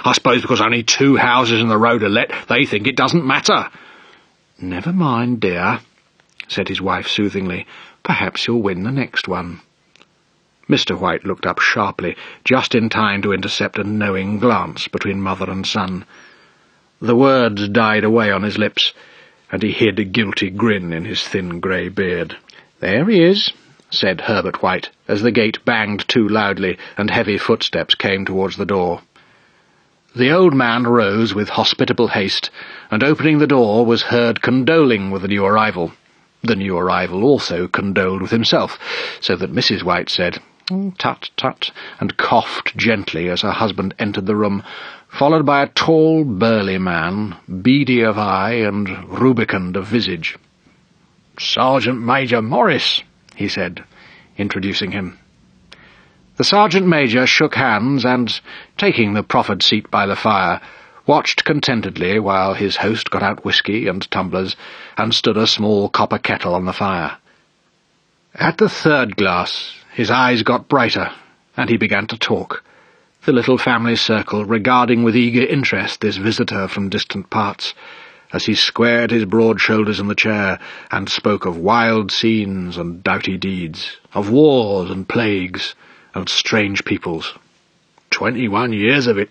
I suppose because only 2 houses in the road are let, they think it doesn't matter." "Never mind, dear," said his wife soothingly. "Perhaps you'll win the next one." Mr. White looked up sharply, just in time to intercept a knowing glance between mother and son. The words died away on his lips, and he hid a guilty grin in his thin grey beard. "There he is," said Herbert White, as the gate banged too loudly and heavy footsteps came towards the door. The old man rose with hospitable haste, and opening the door was heard condoling with the new arrival. The new arrival also condoled with himself, so that Mrs. White said, "Tut, tut," and coughed gently as her husband entered the room, followed by a tall, burly man, beady of eye and rubicund of visage. "Sergeant Major Morris," he said, introducing him. The Sergeant Major shook hands and, taking the proffered seat by the fire, watched contentedly while his host got out whisky and tumblers and stood a small copper kettle on the fire. At the 3rd glass his eyes got brighter, and he began to talk, the little family circle regarding with eager interest this visitor from distant parts, as he squared his broad shoulders in the chair and spoke of wild scenes and doughty deeds, of wars and plagues and strange peoples. 21 years of it,